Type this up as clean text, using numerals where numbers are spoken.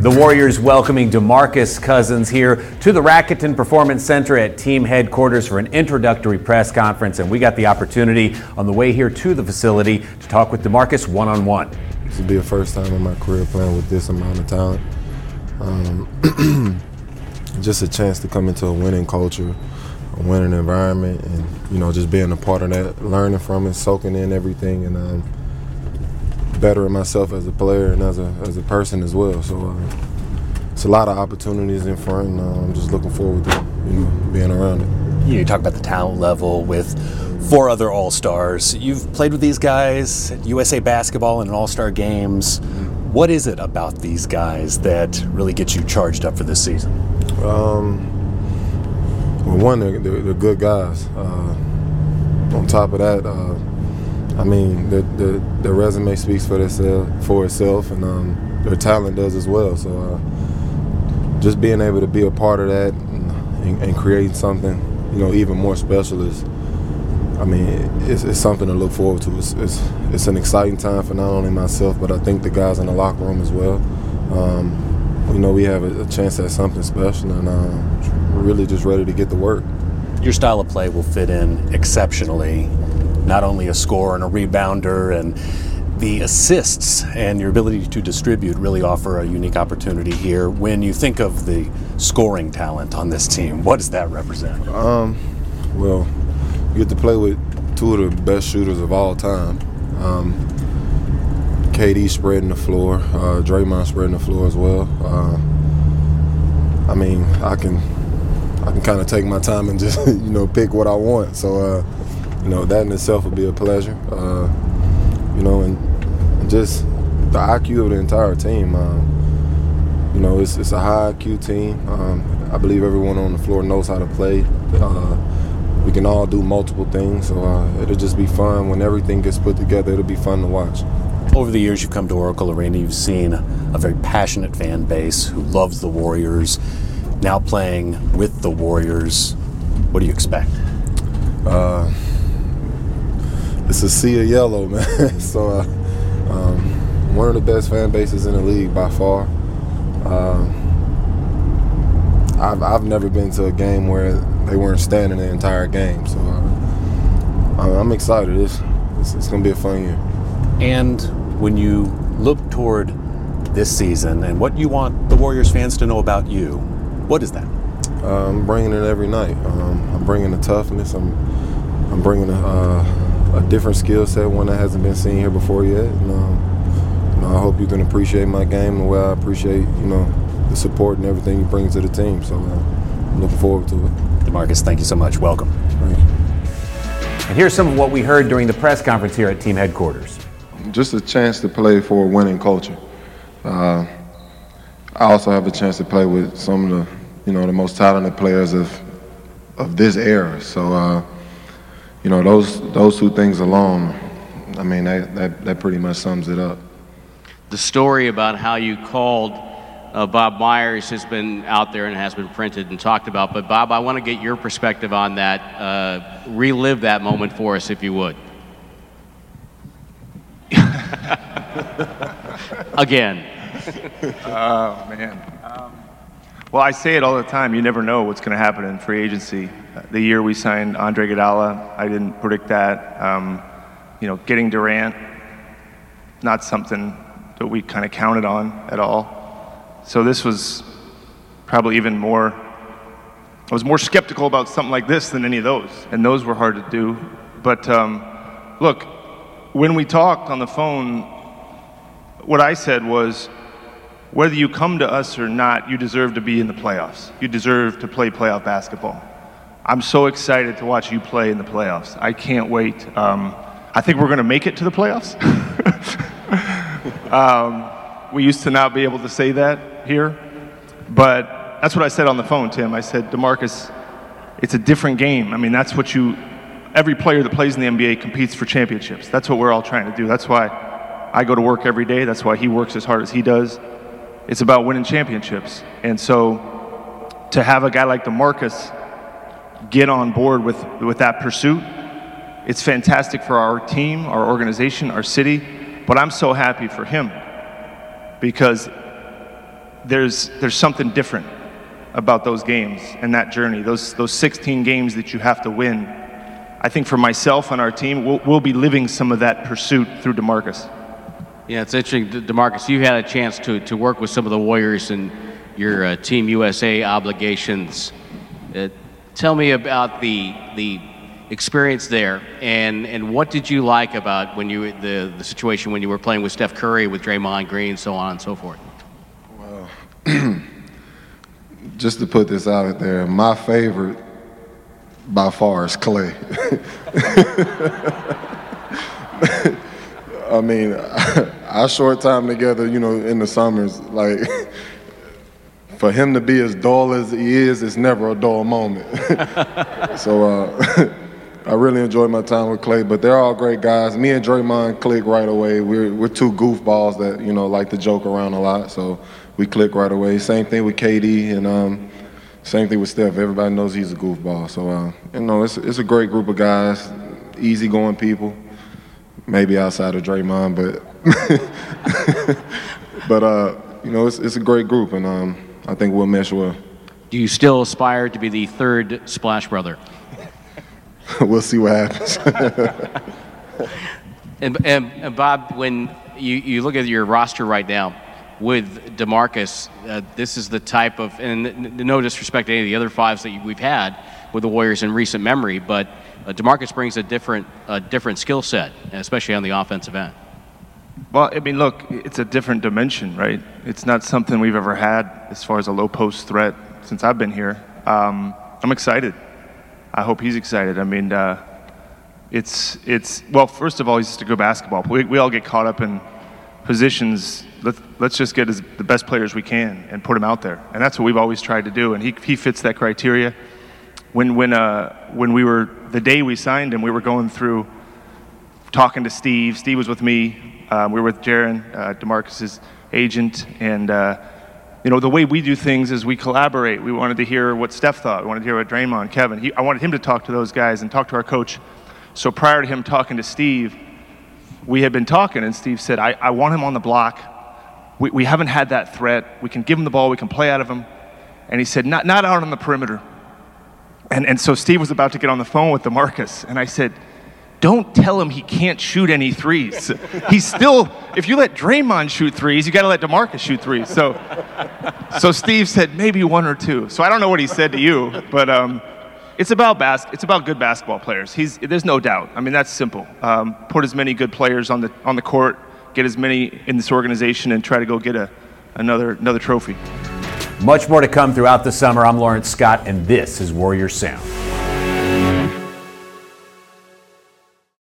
The Warriors welcoming DeMarcus Cousins here to the Rakuten Performance Center at team headquarters for an introductory press conference, and we got the opportunity on the way here to the facility to talk with DeMarcus one-on-one. This will be the first time in my career playing with this amount of talent. Just a chance to come into a winning culture, a winning environment, and just being a part of that, learning from it, soaking in everything, and bettering myself as a player and as a person as well. So it's a lot of opportunities in front, and I'm just looking forward to being around it. You talk about the talent level with 4 other All-Stars. You've played with these guys at USA Basketball and in All-Star games. What is it about these guys that really gets you charged up for this season? Well, one, they're good guys. On top of that, the resume speaks for itself, and their talent does as well. So just being able to be a part of that and creating something, even more special is, it's something to look forward to. It's an exciting time for not only myself, but I think the guys in the locker room as well. We have a chance at something special, and we're really just ready to get to work. Your style of play will fit in exceptionally. Not only a scorer and a rebounder, and the assists and your ability to distribute really offer a unique opportunity here. When you think of the scoring talent on this team, what does that represent? Well, you get to play with 2 of the best shooters of all time. KD spreading the floor, Draymond spreading the floor as well. I can kind of take my time and just pick what I want. So that in itself would be a pleasure. And just the IQ of the entire team. It's a high IQ team. I believe everyone on the floor knows how to play. We can all do multiple things, so it'll just be fun. When everything gets put together, it'll be fun to watch. Over the years you've come to Oracle Arena, you've seen a very passionate fan base who loves the Warriors. Now playing with the Warriors, what do you expect? It's a sea of yellow, man. So one of the best fan bases in the league by far. I've never been to a game where they weren't standing the entire game, so I'm excited. It's going to be a fun year. And when you look toward this season and what you want the Warriors fans to know about you, what is that? I'm bringing it every night. I'm bringing the toughness. I'm bringing a different skill set, one that hasn't been seen here before yet. And, I hope you can appreciate my game the way I appreciate, the support and everything you bring to the team. So I'm looking forward to it. DeMarcus, thank you so much. Welcome. Thank you. And here's some of what we heard during the press conference here at team headquarters. Just a chance to play for a winning culture. I also have a chance to play with some of the most talented players of this era. So, those 2 things alone, that pretty much sums it up. The story about how you called Bob Myers has been out there and has been printed and talked about. But Bob, I want to get your perspective on that. Relive that moment for us, if you would. Again. Oh, man. Well, I say it all the time. You never know what's going to happen in free agency. The year we signed Andre Iguodala, I didn't predict that. Getting Durant, not something that we kind of counted on at all. So this was probably even more, I was more skeptical about something like this than any of those. And those were hard to do. But look, when we talked on the phone, what I said was, whether you come to us or not, you deserve to be in the playoffs. You deserve to play playoff basketball. I'm so excited to watch you play in the playoffs. I can't wait. I think we're going to make it to the playoffs. We used to not be able to say that here, but that's what I said on the phone, Tim. I said, DeMarcus, it's a different game. That's what every player that plays in the NBA competes for championships. That's what we're all trying to do. That's why I go to work every day. That's why he works as hard as he does. It's about winning championships. And so to have a guy like DeMarcus get on board with that pursuit, it's fantastic for our team, our organization, our city. But I'm so happy for him because there's something different about those games and that journey, those 16 games that you have to win. I think for myself and our team, we'll be living some of that pursuit through DeMarcus. Yeah, it's interesting, DeMarcus, you had a chance to work with some of the Warriors and your Team USA obligations. Tell me about the experience there, and what did you like about when you the situation when you were playing with Steph Curry, with Draymond Green, so on and so forth? Well, just to put this out there, my favorite by far is Clay. I mean, our short time together, you know, in the summers, like, for him to be as dull as he is, it's never a dull moment. So I really enjoyed my time with Clay, but they're all great guys. Me and Draymond click right away. We're two goofballs that, you know, like to joke around a lot, so we click right away. Same thing with KD, and same thing with Steph. Everybody knows he's a goofball. So, you know, it's a great group of guys, easygoing people. Maybe outside of Draymond, but you know, it's a great group, and I think we'll mesh well. Do you still aspire to be the third Splash Brother? We'll see what happens. and Bob, when you look at your roster right now with DeMarcus, this is the type of, and no disrespect to any of the other fives that we've had with the Warriors in recent memory, but DeMarcus brings a different skill set, especially on the offensive end. Well, I mean, look, it's a different dimension, right? It's not something we've ever had as far as a low post threat since I've been here. I'm excited. I hope he's excited. I mean, well, first of all, he's just a good basketball. We all get caught up in positions. Let's just get the best players we can and put them out there, and that's what we've always tried to do. And he fits that criteria. When we were, the day we signed him, we were going through talking to Steve. Steve was with me. We were with Jaren, DeMarcus's agent, and you know, the way we do things is we collaborate. We wanted to hear what Steph thought. We wanted to hear what Draymond, Kevin. I wanted him to talk to those guys and talk to our coach. So prior to him talking to Steve, we had been talking, and Steve said, I want him on the block. We haven't had that threat. We can give him the ball. We can play out of him. And he said, not out on the perimeter. And so Steve was about to get on the phone with DeMarcus, and I said, don't tell him he can't shoot any threes. He's still, if you let Draymond shoot threes, you got to let DeMarcus shoot threes. So Steve said maybe one or two. So I don't know what he said to you, but it's about good basketball players. There's no doubt. I mean, that's simple. Put as many good players on the court, get as many in this organization, and try to go get another trophy. Much more to come throughout the summer. I'm Lawrence Scott, and this is Warrior Sound.